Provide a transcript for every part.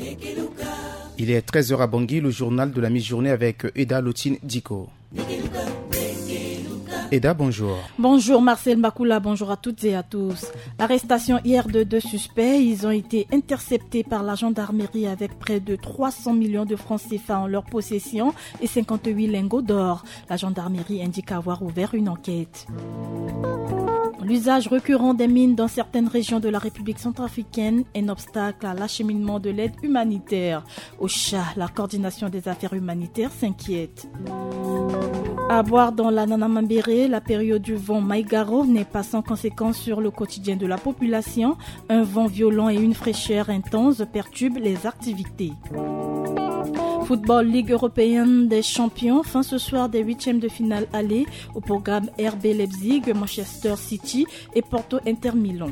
Il est 13h à Bangui, le journal de la mi-journée avec Eda Lotine Diko. Eda, bonjour. Bonjour Marcel Makoula, bonjour à toutes et à tous. Arrestation hier de 2 suspects. Ils ont été interceptés par la gendarmerie avec près de 300 millions de francs CFA en leur possession et 58 lingots d'or. La gendarmerie indique avoir ouvert une enquête. L'usage récurrent des mines dans certaines régions de la République centrafricaine est un obstacle à l'acheminement de l'aide humanitaire. OCHA, la coordination des affaires humanitaires, s'inquiète. À boire dans la Nanamambéré, la période du vent Maïgaro n'est pas sans conséquence sur le quotidien de la population. Un vent violent et une fraîcheur intense perturbent les activités. Football Ligue européenne des champions, fin ce soir des 8e de finale aller au programme RB Leipzig, Manchester City et Porto Inter Milan.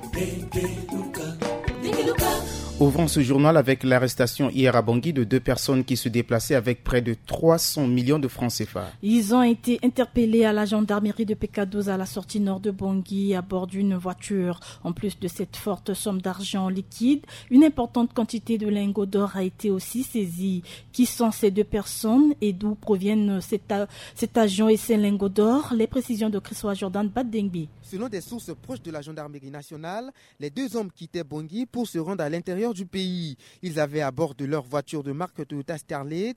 Ouvrons ce journal avec l'arrestation hier à Bangui de 2 personnes qui se déplaçaient avec près de 300 millions de francs CFA. Ils ont été interpellés à la gendarmerie de PK12 à la sortie nord de Bangui à bord d'une voiture. En plus de cette forte somme d'argent liquide, une importante quantité de lingots d'or a été aussi saisie. Qui sont ces 2 personnes et d'où proviennent cet argent et ces lingots d'or? Les précisions de Christophe Jordan Badengbi. Selon des sources proches de la gendarmerie nationale, les 2 hommes quittaient Bangui pour se rendre à l'intérieur du pays. Ils avaient à bord de leur voiture de marque Toyota Starlet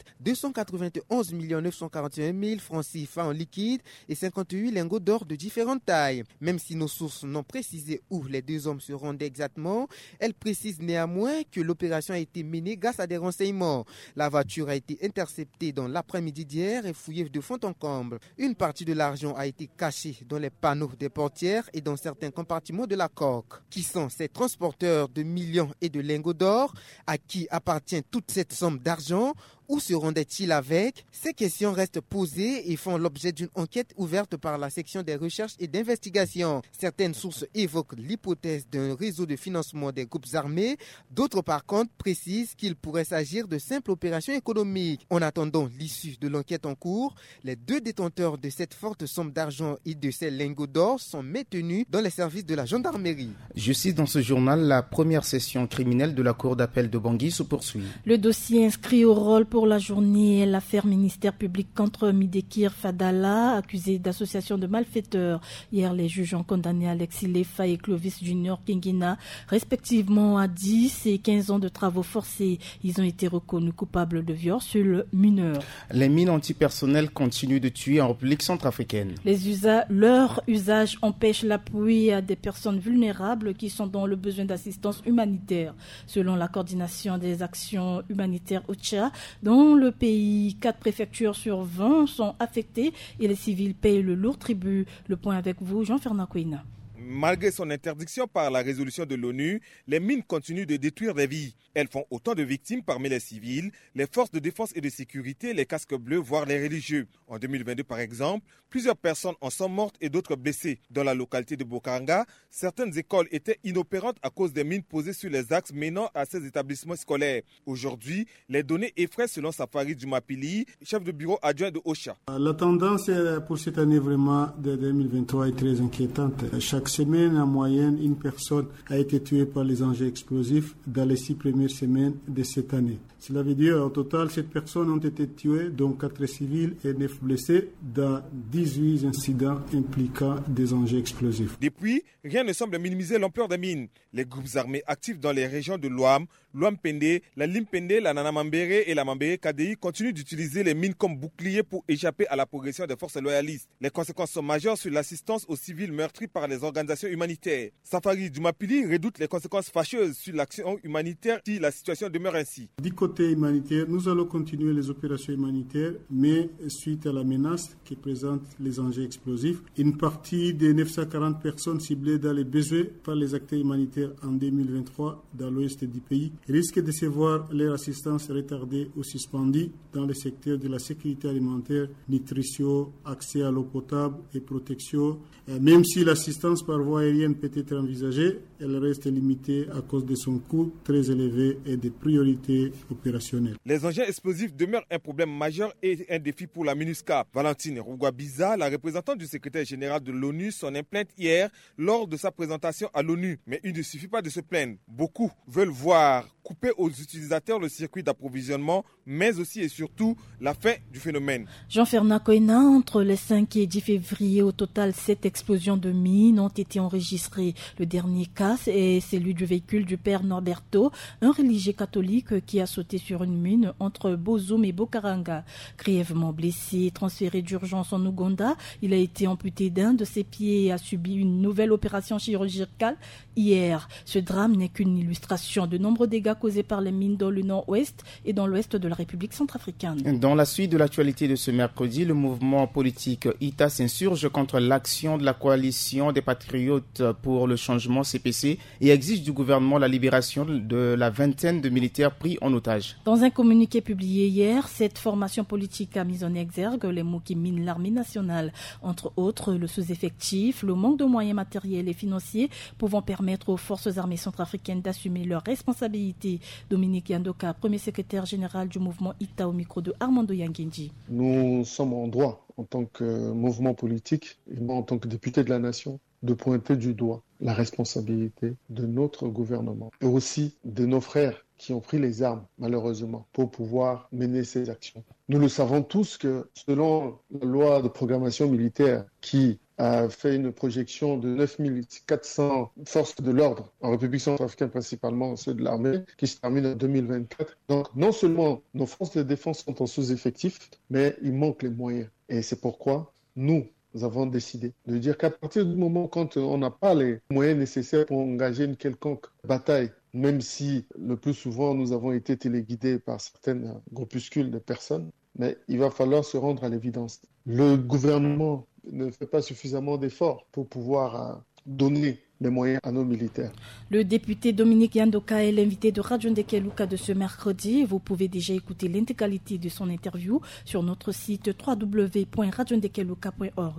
291 941 000 francs CFA en liquide et 58 lingots d'or de différentes tailles. Même si nos sources n'ont précisé où les 2 hommes se rendaient exactement, elles précisent néanmoins que l'opération a été menée grâce à des renseignements. La voiture a été interceptée dans l'après-midi d'hier et fouillée de fond en comble. Une partie de l'argent a été cachée dans les panneaux des portières et dans certains compartiments de la coque. Qui sont ces transporteurs de millions et de lingots d'or? À qui appartient toute cette somme d'argent? Où se rendait-il avec? Ces questions restent posées et font l'objet d'une enquête ouverte par la section des recherches et d'investigation. Certaines sources évoquent l'hypothèse d'un réseau de financement des groupes armés. D'autres, par contre, précisent qu'il pourrait s'agir de simples opérations économiques. En attendant l'issue de l'enquête en cours, les 2 détenteurs de cette forte somme d'argent et de ces lingots d'or sont maintenus dans les services de la gendarmerie. Je cite dans ce journal, la première session criminelle de la Cour d'appel de Bangui se poursuit. Le dossier inscrit au rôle pour la journée est l'affaire ministère public contre Midekir Fadala, accusé d'association de malfaiteurs. Hier, les juges ont condamné Alexis Lefa et Clovis Junior Kingina, respectivement à 10 et 15 ans de travaux forcés. Ils ont été reconnus coupables de viol sur le mineur. Les mines antipersonnelles continuent de tuer en République centrafricaine. Leur usage empêche l'appui à des personnes vulnérables qui sont dans le besoin d'assistance humanitaire. Selon la coordination des actions humanitaires OCHA, dans le pays, 4 préfectures sur 20 sont affectées et les civils payent le lourd tribut. Le point avec vous, Jean-Fernand Kouina. Malgré son interdiction par la résolution de l'ONU, les mines continuent de détruire des vies. Elles font autant de victimes parmi les civils, les forces de défense et de sécurité, les casques bleus, voire les religieux. En 2022, par exemple, plusieurs personnes en sont mortes et d'autres blessées. Dans la localité de Bokaranga, certaines écoles étaient inopérantes à cause des mines posées sur les axes menant à ces établissements scolaires. Aujourd'hui, les données effraient selon Safari Djumapili, chef de bureau adjoint de OCHA. La tendance pour cette année vraiment de 2023 est très inquiétante. Chaque semaine, en moyenne, une personne a été tuée par les engins explosifs dans les 6 premières semaines de cette année. Cela veut dire au total, 7 personnes ont été tuées, dont 4 civils et 9 blessés, dans 18 incidents impliquant des engins explosifs. Depuis, rien ne semble minimiser l'ampleur des mines. Les groupes armés actifs dans les régions de Loam, Loam-Pende, la Limpende, la Nanamambéré et la Mambéré-KDI continuent d'utiliser les mines comme boucliers pour échapper à la progression des forces loyalistes. Les conséquences sont majeures sur l'assistance aux civils meurtris par les organisations humanitaires. Safari Djumapili redoute les conséquences fâcheuses sur l'action humanitaire si la situation demeure ainsi. Du côté humanitaire, nous allons continuer les opérations humanitaires, mais suite à la menace que présentent les engins explosifs, une partie des 940 personnes ciblées dans les besoins par les acteurs humanitaires en 2023 dans l'ouest du pays risquent de se voir leur assistance retardée ou suspendue dans le secteur de la sécurité alimentaire, nutrition, accès à l'eau potable et protection. Même si l'assistance par voie aérienne peut être envisagée, elle reste limitée à cause de son coût très élevé et des priorités opérationnelles. Les engins explosifs demeurent un problème majeur et un défi pour la MINUSCA. Valentine Rougua-Biza, la représentante du secrétaire général de l'ONU, s'en est plainte hier lors de sa présentation à l'ONU. Mais il ne suffit pas de se plaindre. Beaucoup veulent voir couper aux utilisateurs le circuit d'approvisionnement, mais aussi et surtout la fin du phénomène. Jean-Fernand Koina, entre le 5 et 10 février, au total, 7 explosions de mines ont été enregistrées. Le dernier cas est celui du véhicule du père Norberto, un religieux catholique qui a sauté sur une mine entre Bozoum et Bokaranga. Grièvement blessé, transféré d'urgence en Ouganda, il a été amputé d'un de ses pieds et a subi une nouvelle opération chirurgicale hier. Ce drame n'est qu'une illustration de nombreux dégâts causés par les mines dans le nord-ouest et dans l'ouest de la République centrafricaine. Dans la suite de l'actualité de ce mercredi, le mouvement politique ITA s'insurge contre l'action de la coalition des patriotes pour le changement CPC et exige du gouvernement la libération de la vingtaine de militaires pris en otage. Dans un communiqué publié hier, cette formation politique a mis en exergue les maux qui minent l'armée nationale, entre autres le sous-effectif, le manque de moyens matériels et financiers pouvant permettre aux forces armées centrafricaines d'assumer leurs responsabilités. Dominique Yandoka, premier secrétaire général du mouvement ITA, au micro de Armando Yangenji. Nous sommes en droit, en tant que mouvement politique, et moi en tant que député de la nation, de pointer du doigt la responsabilité de notre gouvernement et aussi de nos frères qui ont pris les armes, malheureusement, pour pouvoir mener ces actions. Nous le savons tous que selon la loi de programmation militaire qui a fait une projection de 9400 forces de l'ordre en République centrafricaine, principalement ceux de l'armée, qui se termine en 2024. Donc non seulement nos forces de défense sont en sous-effectif, mais il manque les moyens. Et c'est pourquoi nous avons décidé de dire qu'à partir du moment quand on n'a pas les moyens nécessaires pour engager une quelconque bataille, même si le plus souvent nous avons été téléguidés par certains groupuscules de personnes, mais il va falloir se rendre à l'évidence. Le gouvernement ne fait pas suffisamment d'efforts pour pouvoir donner les moyens à nos militaires. Le député Dominique Yandoka est l'invité de Radio Ndekeluka de ce mercredi. Vous pouvez déjà écouter l'intégralité de son interview sur notre site www.radiondekeluka.org.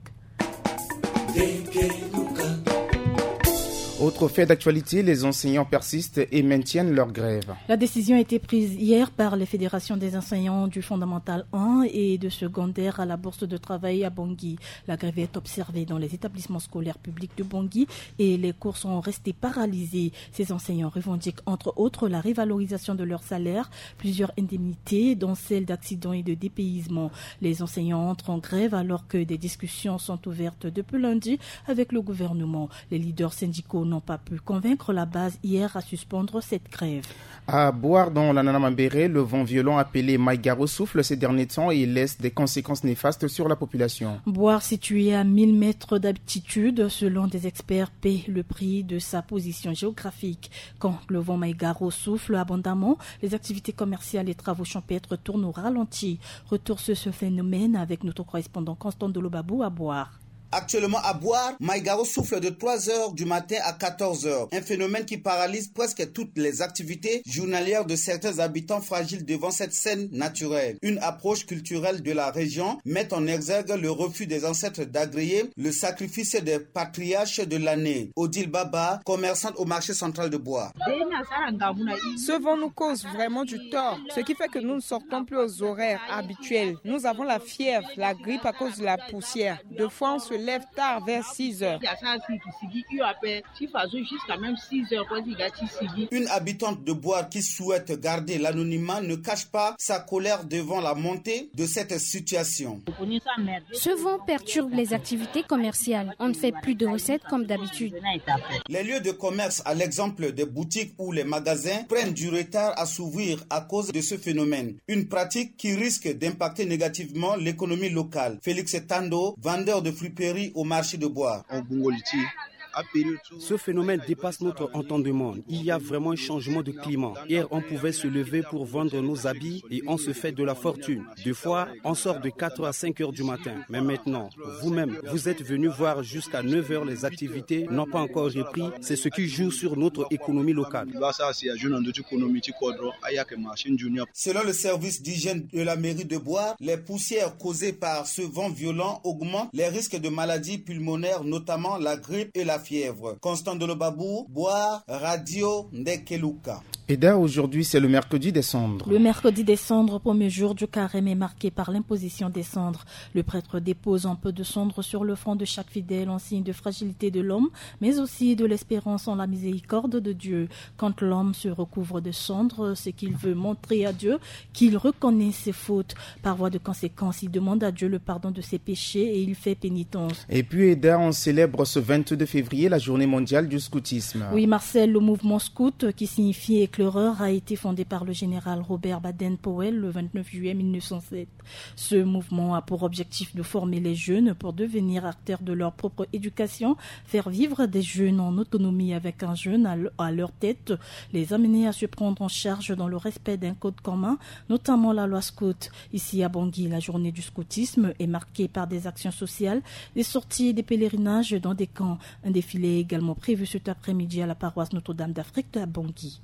Autre fait d'actualité, les enseignants persistent et maintiennent leur grève. La décision a été prise hier par les fédérations des enseignants du fondamental 1 et de secondaire à la bourse de travail à Bangui. La grève est observée dans les établissements scolaires publics de Bangui et les cours sont restés paralysés. Ces enseignants revendiquent entre autres la révalorisation de leur salaire, plusieurs indemnités dont celle d'accident et de dépaysement. Les enseignants entrent en grève alors que des discussions sont ouvertes depuis lundi avec le gouvernement. Les leaders syndicaux n'ont pas pu convaincre la base hier à suspendre cette grève. À Boire dans la Nanamambéré, le vent violent appelé Maïgaro souffle ces derniers temps et laisse des conséquences néfastes sur la population. Boire, situé à 1000 mètres d'altitude, selon des experts, paie le prix de sa position géographique. Quand le vent Maïgaro souffle abondamment, les activités commerciales et travaux champêtres tournent au ralenti. Retour sur ce phénomène avec notre correspondant Constant Delobabou à Boire. Actuellement à Boire, Maïgaro souffle de 3h du matin à 14h. Un phénomène qui paralyse presque toutes les activités journalières de certains habitants fragiles devant cette scène naturelle. Une approche culturelle de la région met en exergue le refus des ancêtres d'agréer le sacrifice des patriarches de l'année. Odile Baba, commerçante au marché central de Boire. Ce vent nous cause vraiment du tort, ce qui fait que nous ne sortons plus aux horaires habituels. Nous avons la fièvre, la grippe à cause de la poussière. Deux fois on se lève tard vers 6 heures. Une habitante de Boire qui souhaite garder l'anonymat ne cache pas sa colère devant la montée de cette situation. Ce vent perturbe les activités commerciales. On ne fait plus de recettes comme d'habitude. Les lieux de commerce, à l'exemple des boutiques ou les magasins, prennent du retard à s'ouvrir à cause de ce phénomène. Une pratique qui risque d'impacter négativement l'économie locale. Félix Tando, vendeur de fruits au marché de Boire. Ce phénomène dépasse notre entendement. Il y a vraiment un changement de climat. Hier, on pouvait se lever pour vendre nos habits et on se fait de la fortune. Deux fois, on sort de 4 à 5 heures du matin. Mais maintenant, vous-même, vous êtes venu voir jusqu'à 9 heures, les activités n'ont pas encore repris. C'est ce qui joue sur notre économie locale. Selon le service d'hygiène de la mairie de Boire, les poussières causées par ce vent violent augmentent les risques de maladies pulmonaires, notamment la grippe et la fièvre. Constant Delobabou, Boire, Radio Ndekeluka. Eda, aujourd'hui, c'est le mercredi des cendres. Le mercredi des cendres, premier jour du carême, est marqué par l'imposition des cendres. Le prêtre dépose un peu de cendres sur le front de chaque fidèle en signe de fragilité de l'homme, mais aussi de l'espérance en la miséricorde de Dieu. Quand l'homme se recouvre de cendres, c'est qu'il veut montrer à Dieu qu'il reconnaît ses fautes. Par voie de conséquence, il demande à Dieu le pardon de ses péchés et il fait pénitence. Et puis, Eda, on célèbre ce 22 février la journée mondiale du scoutisme. Oui, Marcel, le mouvement scout, qui signifie éclaireur, a été fondé par le général Robert Baden-Powell le 29 juillet 1907. Ce mouvement a pour objectif de former les jeunes pour devenir acteurs de leur propre éducation, faire vivre des jeunes en autonomie avec un jeune à leur tête, les amener à se prendre en charge dans le respect d'un code commun, notamment la loi scout. Ici à Bangui, la journée du scoutisme est marquée par des actions sociales, des sorties et des pèlerinages dans des camps. Un défilé est également prévu cet après-midi à la paroisse Notre-Dame d'Afrique à Bangui.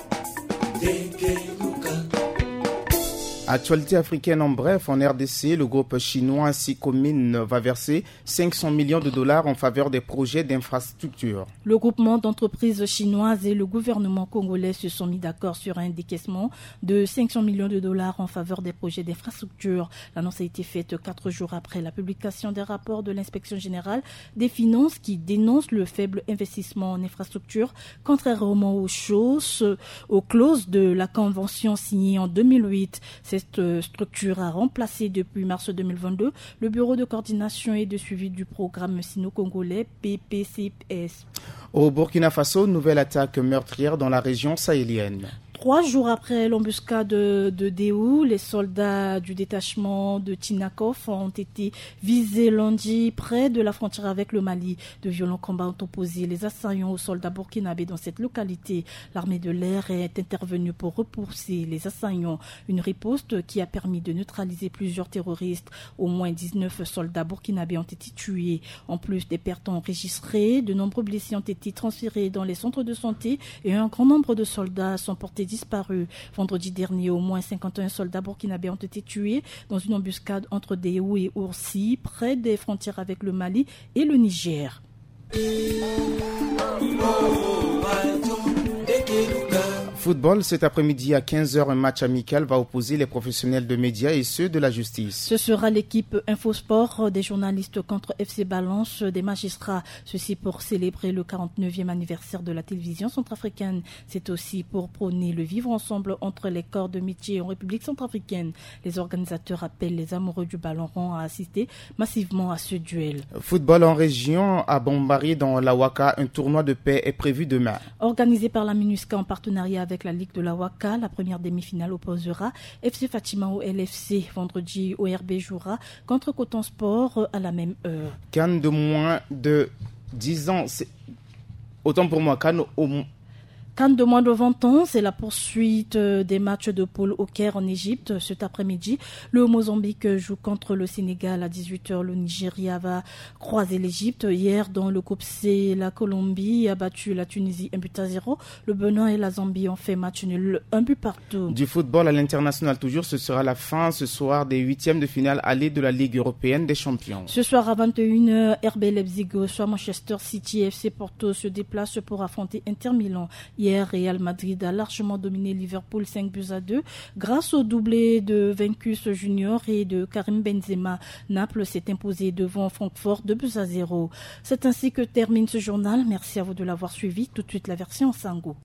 Actualité africaine en bref, en RDC, le groupe chinois Sicomine va verser 500 millions de dollars en faveur des projets d'infrastructure. Le groupement d'entreprises chinoises et le gouvernement congolais se sont mis d'accord sur un décaissement de 500 millions de dollars en faveur des projets d'infrastructure. L'annonce a été faite 4 jours après la publication des rapports de l'inspection générale des finances qui dénonce le faible investissement en infrastructure, contrairement aux clauses de la convention signée en 2008. Cette structure a remplacé depuis mars 2022 le bureau de coordination et de suivi du programme sino-congolais PPCS. Au Burkina Faso, nouvelle attaque meurtrière dans la région sahélienne. 3 jours après l'embuscade de Déhou, les soldats du détachement de Tinakov ont été visés lundi près de la frontière avec le Mali. De violents combats ont opposé les assaillants aux soldats burkinabés dans cette localité. L'armée de l'air est intervenue pour repousser les assaillants. Une riposte qui a permis de neutraliser plusieurs terroristes. Au moins 19 soldats burkinabés ont été tués. En plus des pertes enregistrées, de nombreux blessés ont été transférés dans les centres de santé et un grand nombre de soldats sont portés disparus. Vendredi dernier, au moins 51 soldats burkinabés ont été tués dans une embuscade entre Déhou et Oursi, près des frontières avec le Mali et le Niger. Football, cet après-midi à 15h, un match amical va opposer les professionnels de médias et ceux de la justice. Ce sera l'équipe Infosport des journalistes contre FC Balance des magistrats. Ceci pour célébrer le 49e anniversaire de la télévision centrafricaine. C'est aussi pour prôner le vivre ensemble entre les corps de métier en République centrafricaine. Les organisateurs appellent les amoureux du ballon rond à assister massivement à ce duel. Football en région, à Bombari dans la Ouaka, un tournoi de paix est prévu demain. Organisé par la MINUSCA en partenariat avec la Ligue de la Ouaka, la première demi-finale opposera FC Fatima au LFC. Vendredi, ORB jouera contre Coton Sport à la même heure. Cannes de moins de 10 ans, autant pour moi, Cannes de moins de 20 ans, c'est la poursuite des matchs de poule au Caire en Égypte. Cet après-midi, le Mozambique joue contre le Sénégal à 18h. Le Nigeria va croiser l'Égypte. Hier, dans le groupe C, la Colombie a battu la Tunisie 1-0. Le Bénin et la Zambie ont fait match nul, 1 but partout. Du football à l'international toujours, ce sera la fin ce soir des 8e de finale aller de la Ligue européenne des champions. Ce soir à 21h, RB Leipzig soit Manchester City, FC Porto se déplace pour affronter Inter Milan. Hier, Real Madrid a largement dominé Liverpool 5-2 grâce au doublé de Vinicius Junior et de Karim Benzema. Naples s'est imposé devant Francfort 2-0. C'est ainsi que termine ce journal. Merci à vous de l'avoir suivi. Tout de suite la version en Sango.